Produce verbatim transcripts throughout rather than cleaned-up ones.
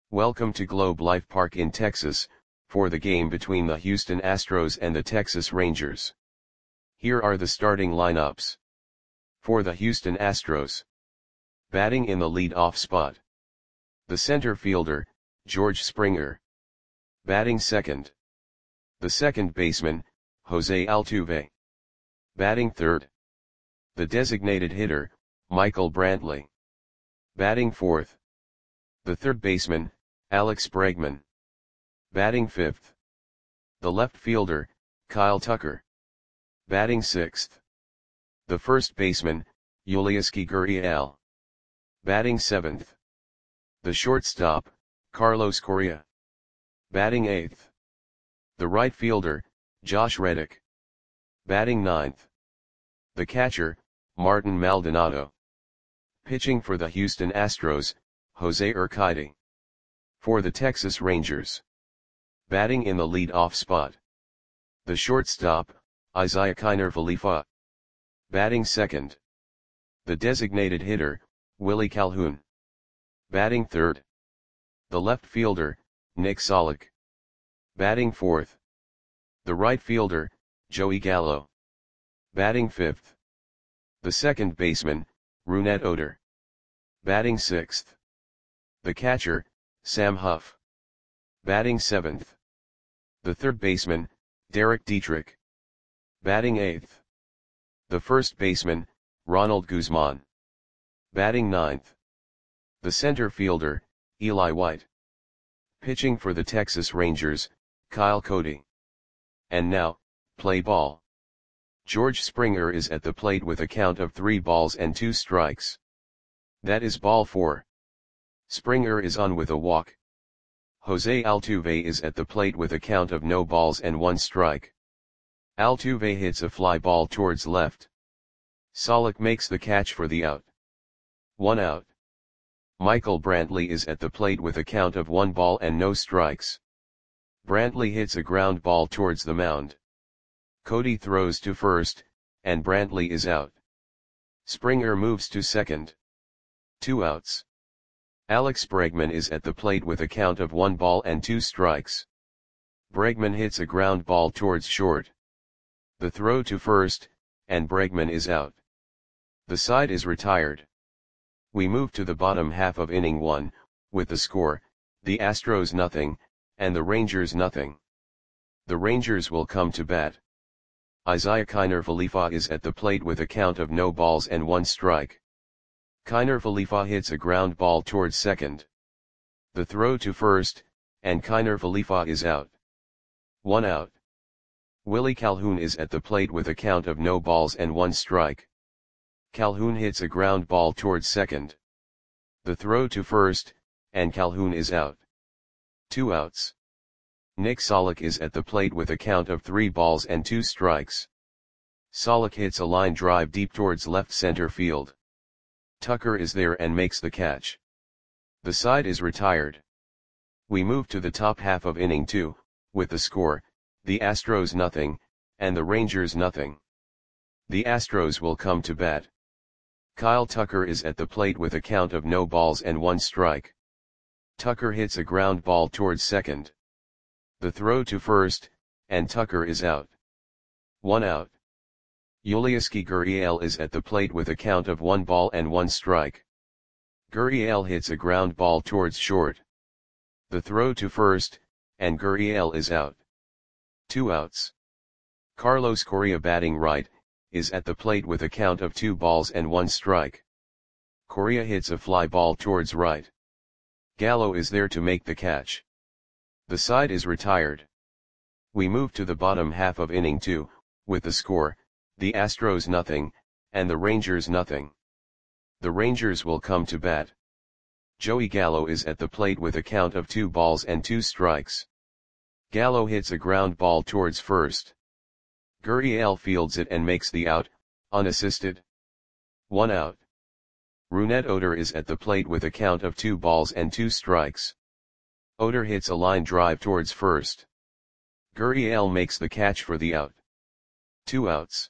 Welcome to Globe Life Park in Texas, for the game between the Houston Astros and the Texas Rangers. Here are the starting lineups. For the Houston Astros. Batting in the lead-off spot. The center fielder, George Springer. Batting second. The second baseman, Jose Altuve. Batting third. The designated hitter, Michael Brantley. Batting fourth. The third baseman, Alex Bregman. Batting fifth. The left fielder, Kyle Tucker. Batting sixth. The first baseman, Yulieski Gurriel. Batting seventh. The shortstop, Carlos Correa. Batting eighth. The right fielder, Josh Reddick. Batting ninth. The catcher, Martin Maldonado. Pitching for the Houston Astros, Jose Urquidy. For the Texas Rangers. Batting in the lead-off spot. The shortstop, Isiah Kiner Falefa. Batting second. The designated hitter, Willie Calhoun. Batting third. The left fielder, Nick Solak. Batting fourth. The right fielder, Joey Gallo. Batting fifth. The second baseman, Rougned Odor. Batting sixth. The catcher, Sam Huff. Batting seventh. The third baseman, Derek Dietrich. Batting eighth. The first baseman, Ronald Guzman. Batting ninth. The center fielder, Eli White. Pitching for the Texas Rangers, Kyle Cody. And now, play ball. George Springer is at the plate with a count of three balls and two strikes. That is ball four. Springer is on with a walk. Jose Altuve is at the plate with a count of no balls and one strike. Altuve hits a fly ball towards left. Solak makes the catch for the out. One out. Michael Brantley is at the plate with a count of one ball and no strikes. Brantley hits a ground ball towards the mound. Cody throws to first, and Brantley is out. Springer moves to second. Two outs. Alex Bregman is at the plate with a count of one ball and two strikes. Bregman hits a ground ball towards short. The throw to first, and Bregman is out. The side is retired. We move to the bottom half of inning one, with the score, the Astros nothing, and the Rangers nothing. The Rangers will come to bat. Isiah Kiner Falefa is at the plate with a count of no balls and one strike. Kiner Falefa hits a ground ball towards second. The throw to first, and Kiner Falefa is out. One out. Willie Calhoun is at the plate with a count of no balls and one strike. Calhoun hits a ground ball towards second. The throw to first, and Calhoun is out. Two outs. Nick Solak is at the plate with a count of three balls and two strikes. Solak hits a line drive deep towards left center field. Tucker is there and makes the catch. The side is retired. We move to the top half of inning two, with the score, the Astros nothing, and the Rangers nothing. The Astros will come to bat. Kyle Tucker is at the plate with a count of no balls and one strike. Tucker hits a ground ball towards second. The throw to first, and Tucker is out. One out. Yulieski Gurriel is at the plate with a count of one ball and one strike. Gurriel hits a ground ball towards short. The throw to first, and Gurriel is out. Two outs. Carlos Correa batting right, is at the plate with a count of two balls and one strike. Correa hits a fly ball towards right. Gallo is there to make the catch. The side is retired. We move to the bottom half of inning two, with the score, the Astros nothing, and the Rangers nothing. The Rangers will come to bat. Joey Gallo is at the plate with a count of two balls and two strikes. Gallo hits a ground ball towards first. Gurriel fields it and makes the out, unassisted. One out. Rougned Odor is at the plate with a count of two balls and two strikes. Odor hits a line drive towards first. Gurriel makes the catch for the out. Two outs.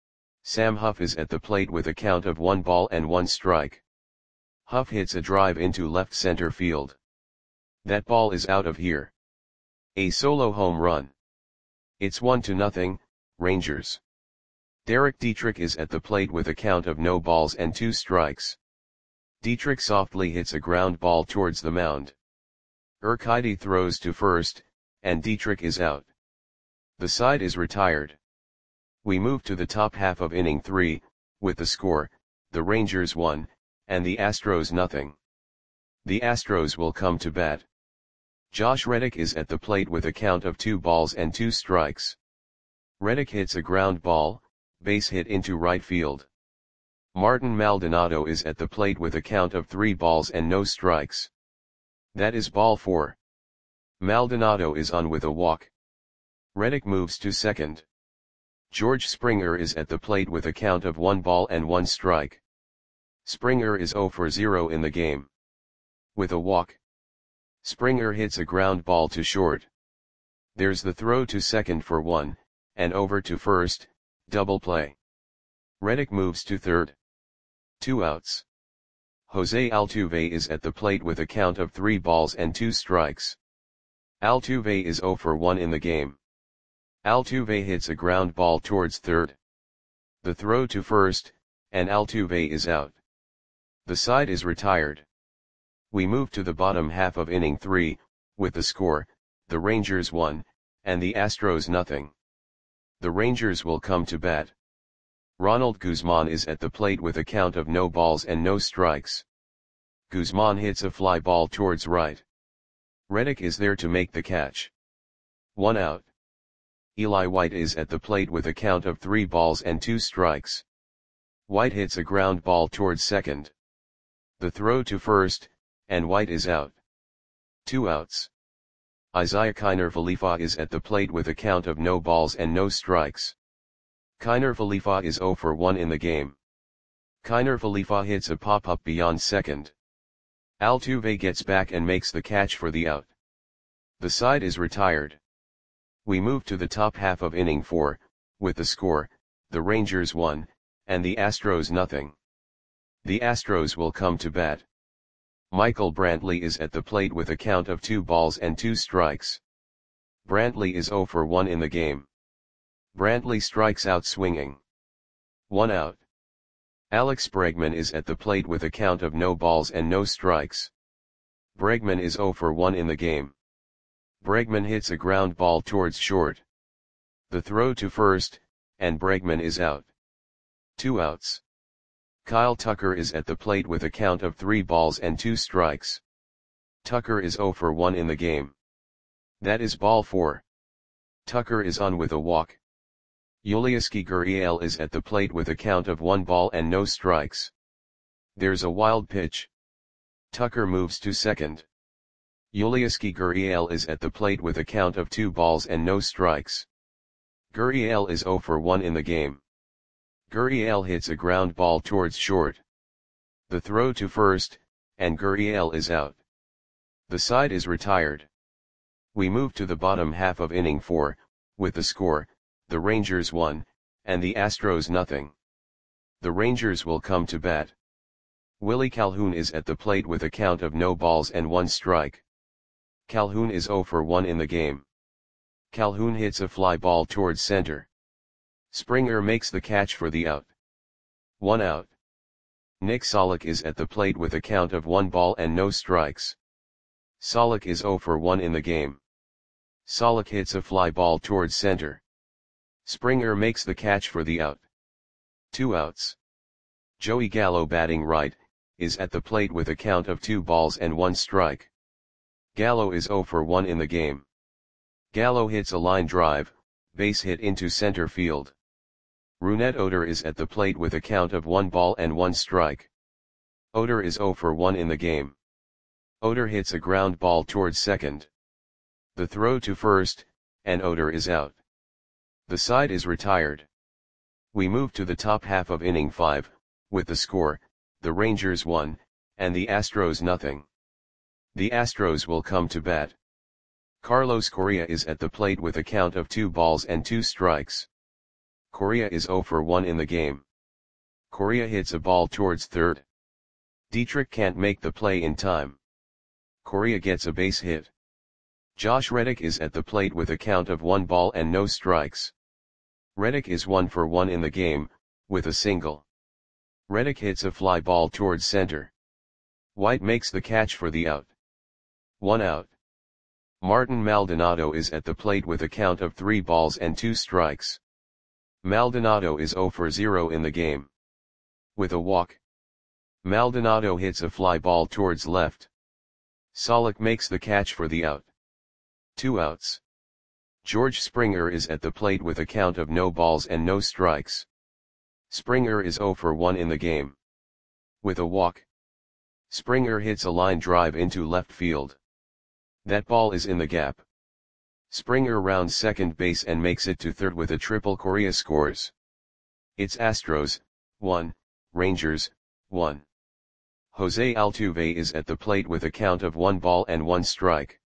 Sam Huff is at the plate with a count of one ball and one strike. Huff hits a drive into left center field. That ball is out of here. A solo home run. It's one to nothing, Rangers. Derek Dietrich is at the plate with a count of no balls and two strikes. Dietrich softly hits a ground ball towards the mound. Urquidy throws to first, and Dietrich is out. The side is retired. We move to the top half of inning three, with the score, the Rangers one, and the Astros nothing. The Astros will come to bat. Josh Reddick is at the plate with a count of two balls and two strikes. Reddick hits a ground ball, base hit into right field. Martin Maldonado is at the plate with a count of three balls and no strikes. That is ball four. Maldonado is on with a walk. Reddick moves to second. George Springer is at the plate with a count of one ball and one strike. Springer is zero for zero in the game. With a walk, Springer hits a ground ball to short. There's the throw to second for one, and over to first, double play. Reddick moves to third. Two outs. Jose Altuve is at the plate with a count of three balls and two strikes. Altuve is zero for one in the game. Altuve hits a ground ball towards third. The throw to first, and Altuve is out. The side is retired. We move to the bottom half of inning three, with the score, the Rangers one, and the Astros nothing. The Rangers will come to bat. Ronald Guzman is at the plate with a count of no balls and no strikes. Guzman hits a fly ball towards right. Reddick is there to make the catch. One out. Eli White is at the plate with a count of three balls and two strikes. White hits a ground ball towards second. The throw to first, and White is out. Two outs. Isaiah Kiner Falefa is at the plate with a count of no balls and no strikes. Kiner Falefa is zero for one in the game. Kiner Falefa hits a pop-up beyond second. Altuve gets back and makes the catch for the out. The side is retired. We move to the top half of inning four, with the score, the Rangers one, and the Astros nothing. The Astros will come to bat. Michael Brantley is at the plate with a count of two balls and two strikes. Brantley is zero for one in the game. Brantley strikes out swinging. One out. Alex Bregman is at the plate with a count of no balls and no strikes. Bregman is zero for one in the game. Bregman hits a ground ball towards short. The throw to first, and Bregman is out. Two outs. Kyle Tucker is at the plate with a count of three balls and two strikes. Tucker is zero for one in the game. That is ball four. Tucker is on with a walk. Yulieski Gurriel is at the plate with a count of one ball and no strikes. There's a wild pitch. Tucker moves to second. Yulieski Gurriel is at the plate with a count of two balls and no strikes. Gurriel is zero for one in the game. Gurriel hits a ground ball towards short. The throw to first, and Gurriel is out. The side is retired. We move to the bottom half of inning four, with the score, the Rangers one, and the Astros nothing. The Rangers will come to bat. Willie Calhoun is at the plate with a count of no balls and one strike. Calhoun is zero for one in the game. Calhoun hits a fly ball towards center. Springer makes the catch for the out. One out. Nick Solak is at the plate with a count of one ball and no strikes. Solak is zero for one in the game. Solak hits a fly ball towards center. Springer makes the catch for the out. Two outs. Joey Gallo batting right, is at the plate with a count of two balls and one strike. Gallo is zero for one in the game. Gallo hits a line drive, base hit into center field. Rougned Odor is at the plate with a count of one ball and one strike. Odor is zero for one in the game. Odor hits a ground ball towards second. The throw to first, and Odor is out. The side is retired. We move to the top half of inning five, with the score, the Rangers one, and the Astros nothing. The Astros will come to bat. Carlos Correa is at the plate with a count of two balls and two strikes. Correa is zero for one in the game. Correa hits a ball towards third. Dietrich can't make the play in time. Correa gets a base hit. Josh Reddick is at the plate with a count of one ball and no strikes. Reddick is one for one in the game, with a single. Reddick hits a fly ball towards center. White makes the catch for the out. One out. Martin Maldonado is at the plate with a count of three balls and two strikes. Maldonado is zero for zero in the game. With a walk. Maldonado hits a fly ball towards left. Solak makes the catch for the out. Two outs. George Springer is at the plate with a count of no balls and no strikes. Springer is zero for one in the game. With a walk. Springer hits a line drive into left field. That ball is in the gap. Springer rounds second base and makes it to third with a triple. Correa scores. It's Astros, one, Rangers, one. Jose Altuve is at the plate with a count of one ball and one strike.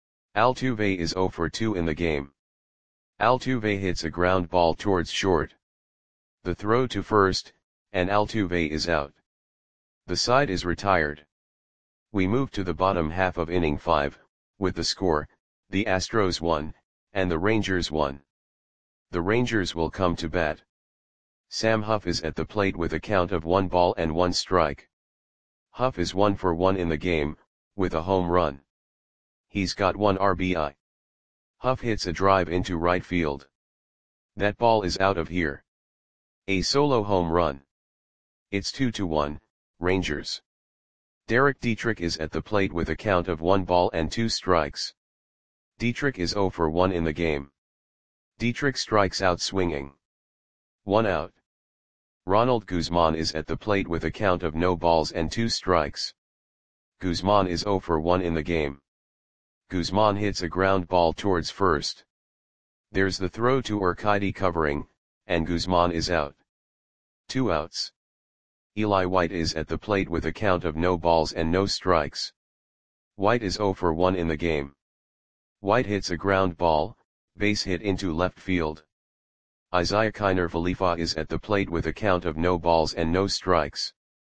Altuve is zero for two in the game. Altuve hits a ground ball towards short. The throw to first, and Altuve is out. The side is retired. We move to the bottom half of inning five, with the score, the Astros one, and the Rangers one. The Rangers will come to bat. Sam Huff is at the plate with a count of one ball and one strike. Huff is one for one in the game, with a home run. He's got one R B I. Huff hits a drive into right field. That ball is out of here. A solo home run. It's two to one, Rangers. Derek Dietrich is at the plate with a count of one ball and two strikes. Dietrich is zero for one in the game. Dietrich strikes out swinging. One out. Ronald Guzman is at the plate with a count of no balls and two strikes. Guzman is zero for one in the game. Guzman hits a ground ball towards first. There's the throw to Urquidy covering, and Guzman is out. Two outs. Eli White is at the plate with a count of no balls and no strikes. White is zero for one in the game. White hits a ground ball, base hit into left field. Isaiah Kiner Falefa is at the plate with a count of no balls and no strikes.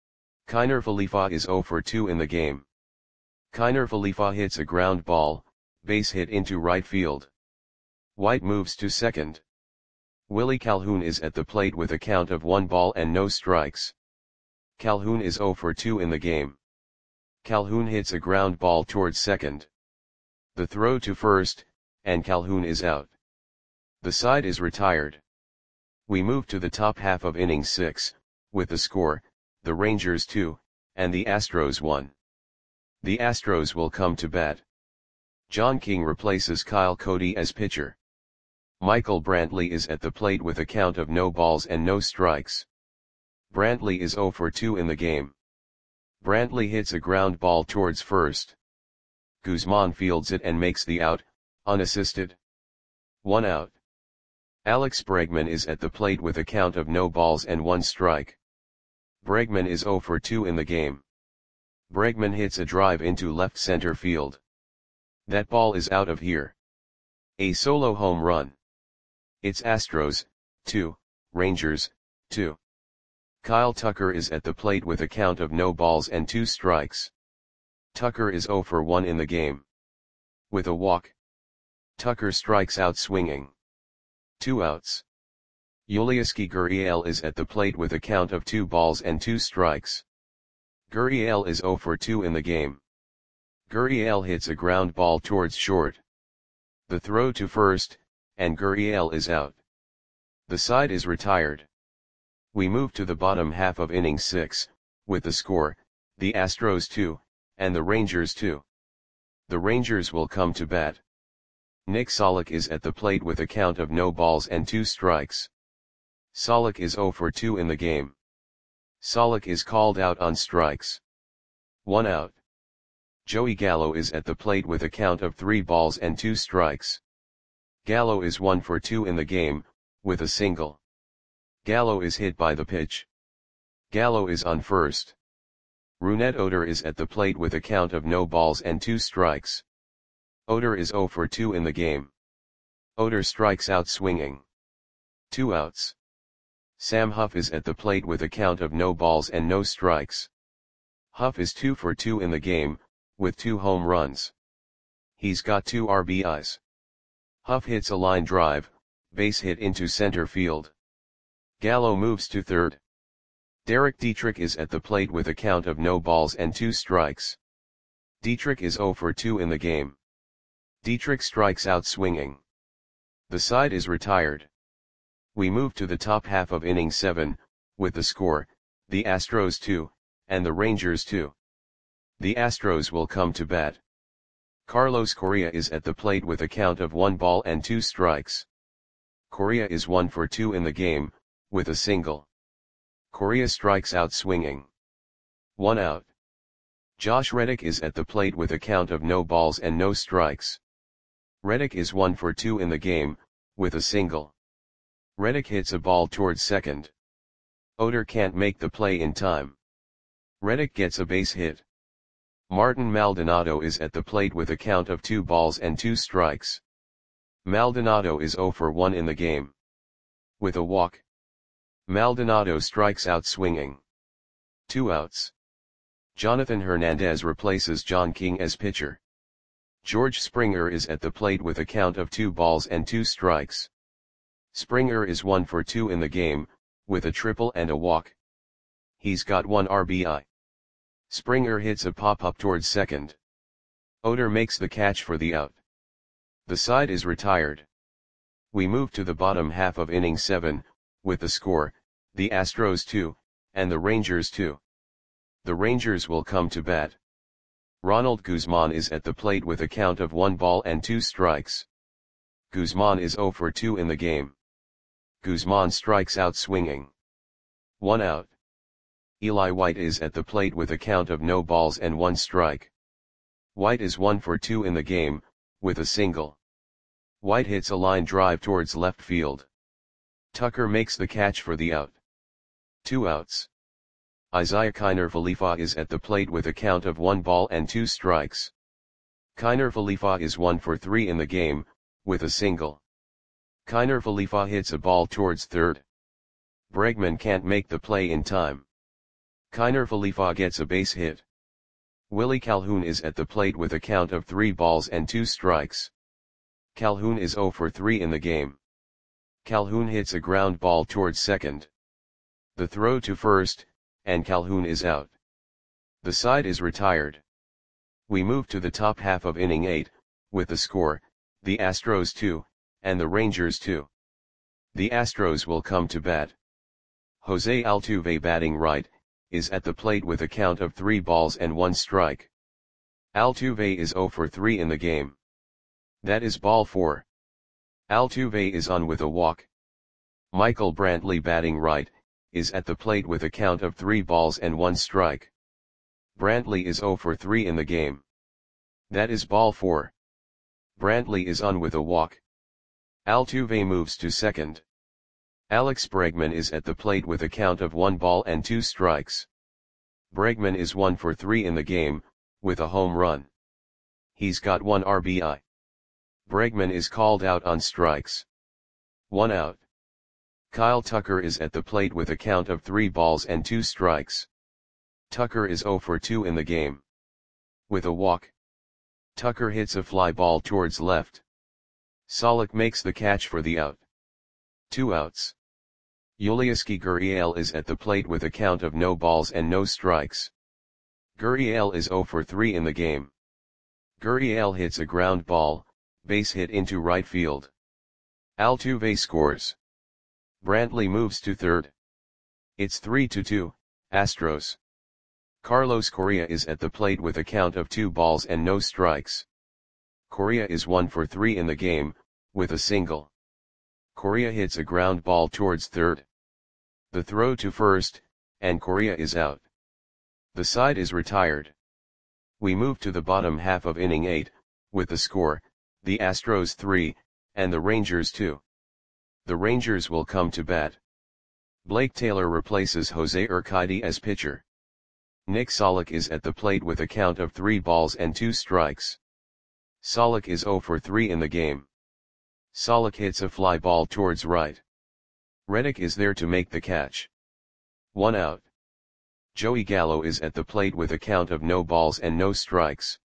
Kiner Falefa is zero for two in the game. Kiner Falefa hits a ground ball, base hit into right field. White moves to second. Willie Calhoun is at the plate with a count of one ball and no strikes. Calhoun is zero for two in the game. Calhoun hits a ground ball towards second. The throw to first, and Calhoun is out. The side is retired. We move to the top half of inning six, with the score, the Rangers two, and the Astros one. The Astros will come to bat. John King replaces Kyle Cody as pitcher. Michael Brantley is at the plate with a count of no balls and no strikes. Brantley is zero for two in the game. Brantley hits a ground ball towards first. Guzman fields it and makes the out, unassisted. One out. Alex Bregman is at the plate with a count of no balls and one strike. Bregman is zero for two in the game. Bregman hits a drive into left center field. That ball is out of here. A solo home run. It's Astros, two, Rangers, two. Kyle Tucker is at the plate with a count of no balls and two strikes. Tucker is zero for one in the game. With a walk. Tucker strikes out swinging. Two outs. Yulieski Gurriel is at the plate with a count of two balls and two strikes. Gurriel is zero for two in the game. Gurriel hits a ground ball towards short. The throw to first, and Gurriel is out. The side is retired. We move to the bottom half of inning six, with the score, the Astros two, and the Rangers two. The Rangers will come to bat. Nick Solak is at the plate with a count of no balls and two strikes. Solak is zero for two in the game. Solak is called out on strikes. One out. Joey Gallo is at the plate with a count of three balls and two strikes. Gallo is one for two in the game, with a single. Gallo is hit by the pitch. Gallo is on first. Rougned Odor is at the plate with a count of no balls and two strikes. Odor is zero for two in the game. Odor strikes out swinging. Two outs. Sam Huff is at the plate with a count of no balls and no strikes. Huff is two for two in the game, with two home runs. He's got two R B Is. Huff hits a line drive, base hit into center field. Gallo moves to third. Derek Dietrich is at the plate with a count of no balls and two strikes. Dietrich is zero for two in the game. Dietrich strikes out swinging. The side is retired. We move to the top half of inning seven, with the score, the Astros two, and the Rangers two. The Astros will come to bat. Carlos Correa is at the plate with a count of one ball and two strikes. Correa is one for two in the game, with a single. Correa strikes out swinging. One out. Josh Reddick is at the plate with a count of no balls and no strikes. Reddick is one for two in the game, with a single. Reddick hits a ball towards second. Oder can't make the play in time. Reddick gets a base hit. Martin Maldonado is at the plate with a count of two balls and two strikes. Maldonado is zero for one in the game. With a walk. Maldonado strikes out swinging. Two outs. Jonathan Hernandez replaces John King as pitcher. George Springer is at the plate with a count of two balls and two strikes. Springer is one for two in the game, with a triple and a walk. He's got one R B I. Springer hits a pop-up towards second. Oder makes the catch for the out. The side is retired. We move to the bottom half of inning seven, with the score, the Astros two, and the Rangers two. The Rangers will come to bat. Ronald Guzman is at the plate with a count of one ball and two strikes. Guzman is zero for two in the game. Guzman strikes out swinging. One out. Eli White is at the plate with a count of no balls and one strike. White is one for two in the game, with a single. White hits a line drive towards left field. Tucker makes the catch for the out. Two outs. Isaiah Kiner Falefa is at the plate with a count of one ball and two strikes. Kiner Falefa is one for three in the game, with a single. Kiner Falefa hits a ball towards third. Bregman can't make the play in time. Kiner Falefa gets a base hit. Willie Calhoun is at the plate with a count of three balls and two strikes. Calhoun is zero for three in the game. Calhoun hits a ground ball towards second. The throw to first, and Calhoun is out. The side is retired. We move to the top half of inning eight, with the score, the Astros two, and the Rangers two. The Astros will come to bat. Jose Altuve batting right, is at the plate with a count of three balls and one strike. Altuve is zero for three in the game. That is ball four. Altuve is on with a walk. Michael Brantley batting right, is at the plate with a count of three balls and one strike. Brantley is zero for three in the game. That is ball four. Brantley is on with a walk. Altuve moves to second. Alex Bregman is at the plate with a count of one ball and two strikes. Bregman is one for three in the game, with a home run. He's got one R B I. Bregman is called out on strikes. One out. Kyle Tucker is at the plate with a count of three balls and two strikes. Tucker is zero for two in the game. With a walk. Tucker hits a fly ball towards left. Solak makes the catch for the out. Two outs. Yulieski Gurriel is at the plate with a count of no balls and no strikes. Gurriel is zero for three in the game. Gurriel hits a ground ball, base hit into right field. Altuve scores. Brantley moves to third. It's three to two, Astros. Carlos Correa is at the plate with a count of two balls and no strikes. Correa is one for three in the game, with a single. Correa hits a ground ball towards third. The throw to first, and Correa is out. The side is retired. We move to the bottom half of inning eight, with the score, the Astros three, and the Rangers two. The Rangers will come to bat. Blake Taylor replaces Jose Urquidy as pitcher. Nick Solak is at the plate with a count of three balls and two strikes. Solak is zero for three in the game. Solak hits a fly ball towards right. Reddick is there to make the catch. One out. Joey Gallo is at the plate with a count of no balls and no strikes.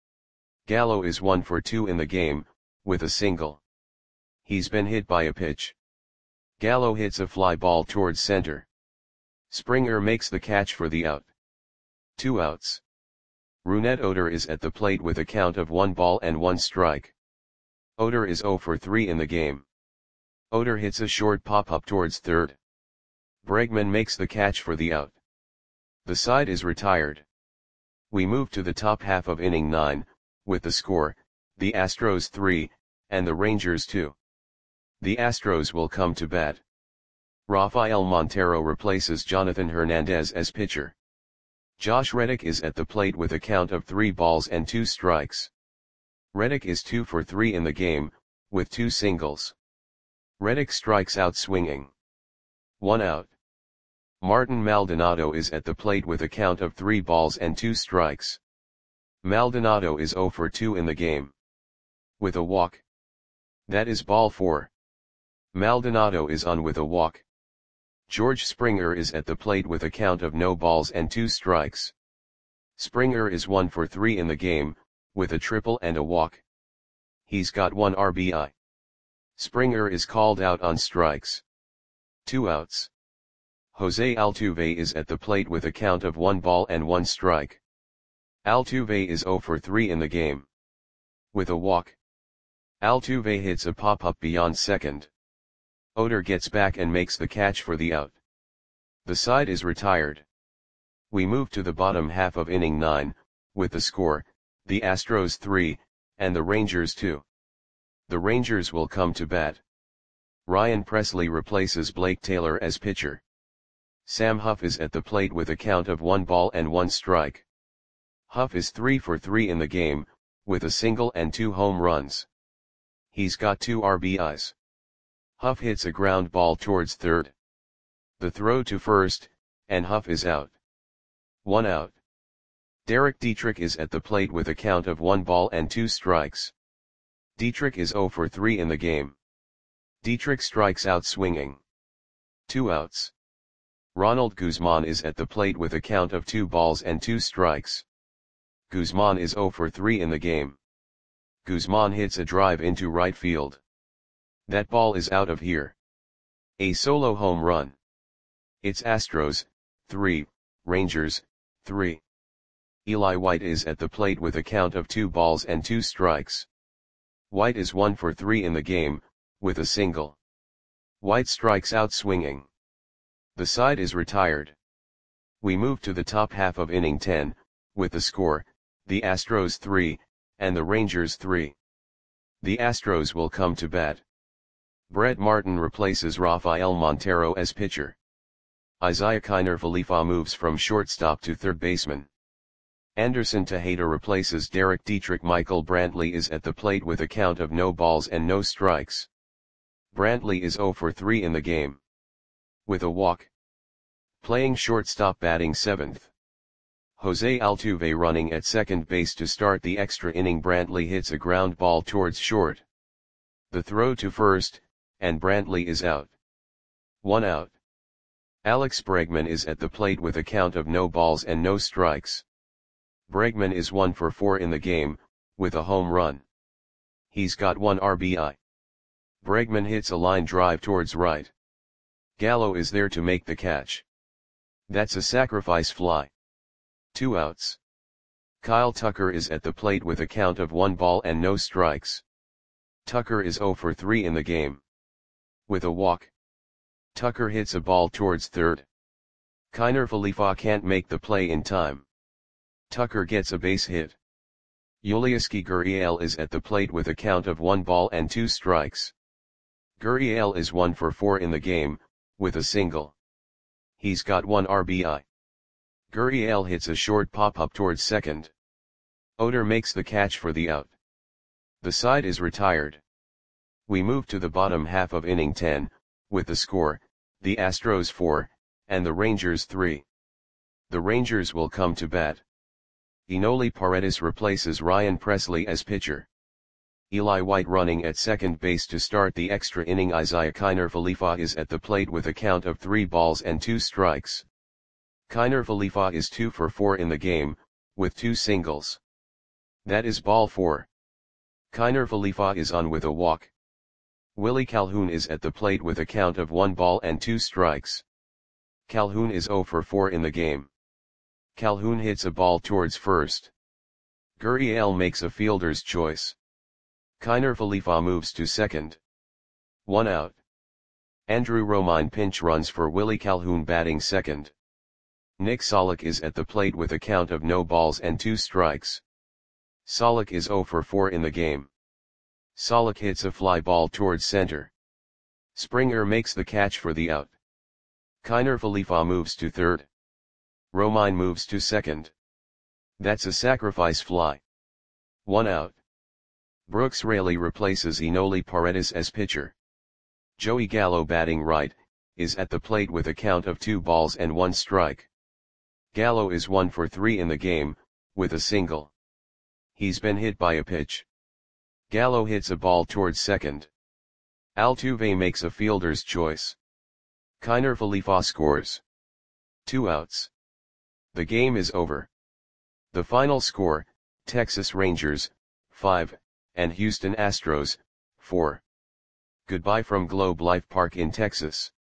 Gallo is one for two in the game, with a single. He's been hit by a pitch. Gallo hits a fly ball towards center. Springer makes the catch for the out. Two outs. Rougned Odor is at the plate with a count of one ball and one strike. Odor is zero for three in the game. Odor hits a short pop-up towards third. Bregman makes the catch for the out. The side is retired. We move to the top half of inning nine, with the score, the Astros three, and the Rangers two. The Astros will come to bat. Rafael Montero replaces Jonathan Hernandez as pitcher. Josh Reddick is at the plate with a count of three balls and two strikes. Reddick is two for three in the game, with two singles. Reddick strikes out swinging. One out. Martin Maldonado is at the plate with a count of three balls and two strikes. Maldonado is zero for two in the game. With a walk. That is ball four. Maldonado is on with a walk. George Springer is at the plate with a count of no balls and two strikes. Springer is one for three in the game, with a triple and a walk. He's got one R B I. Springer is called out on strikes. Two outs. Jose Altuve is at the plate with a count of one ball and one strike. Altuve is zero for three in the game. With a walk. Altuve hits a pop-up beyond second. Odor gets back and makes the catch for the out. The side is retired. We move to the bottom half of inning nine, with the score, the Astros three, and the Rangers two. The Rangers will come to bat. Ryan Presley replaces Blake Taylor as pitcher. Sam Huff is at the plate with a count of one ball and one strike. Huff is three for three in the game, with a single and two home runs. He's got two R B Is. Huff hits a ground ball towards third. The throw to first, and Huff is out. One out. Derek Dietrich is at the plate with a count of one ball and two strikes. Dietrich is zero for three in the game. Dietrich strikes out swinging. Two outs. Ronald Guzman is at the plate with a count of two balls and two strikes. Guzman is zero for three in the game. Guzman hits a drive into right field. That ball is out of here. A solo home run. It's Astros, three, Rangers, three. Eli White is at the plate with a count of two balls and two strikes. White is one for three in the game, with a single. White strikes out swinging. The side is retired. We move to the top half of inning ten, with the score, the Astros three, and the Rangers three. The Astros will come to bat. Brett Martin replaces Rafael Montero as pitcher. Isaiah Kiner Falefa moves from shortstop to third baseman. Anderson Tejeda replaces Derek Dietrich. Michael Brantley is at the plate with a count of no balls and no strikes. Brantley is zero for three in the game. With a walk. Playing shortstop, batting seventh. Jose Altuve running at second base to start the extra inning. Brantley hits a ground ball towards short. The throw to first, and Brantley is out. One out. Alex Bregman is at the plate with a count of no balls and no strikes. Bregman is one for four in the game, with a home run. He's got one R B I. Bregman hits a line drive towards right. Gallo is there to make the catch. That's a sacrifice fly. Two outs. Kyle Tucker is at the plate with a count of one ball and no strikes. Tucker is zero for three in the game. With a walk. Tucker hits a ball towards third. Kiner Falefa can't make the play in time. Tucker gets a base hit. Yulieski Gurriel is at the plate with a count of one ball and two strikes. Gurriel is one for four in the game, with a single. He's got one R B I. Gurriel hits a short pop-up towards second. Odor makes the catch for the out. The side is retired. We move to the bottom half of inning ten, with the score, the Astros four, and the Rangers three. The Rangers will come to bat. Enoli Paredes replaces Ryan Presley as pitcher. Eli White running at second base to start the extra inning. Isaiah Kiner Falefa is at the plate with a count of three balls and two strikes. Kiner Falefa is two for four in the game, with two singles. That is ball four. Kiner Falefa is on with a walk. Willie Calhoun is at the plate with a count of one ball and two strikes. Calhoun is zero for four in the game. Calhoun hits a ball towards first. Gurriel makes a fielder's choice. Kiner Falefa moves to second. One out. Andrew Romine pinch runs for Willie Calhoun batting second. Nick Solak is at the plate with a count of no balls and two strikes. Solak is zero for four in the game. Solak hits a fly ball towards center. Springer makes the catch for the out. Kiner Falefa moves to third. Romine moves to second. That's a sacrifice fly. One out. Brooks Raley replaces Enoli Paredes as pitcher. Joey Gallo batting right, is at the plate with a count of two balls and one strike. Gallo is one for three in the game, with a single. He's been hit by a pitch. Gallo hits a ball towards second. Altuve makes a fielder's choice. Kiner Falefa scores. Two outs. The game is over. The final score, Texas Rangers, five, and Houston Astros, four. Goodbye from Globe Life Park in Texas.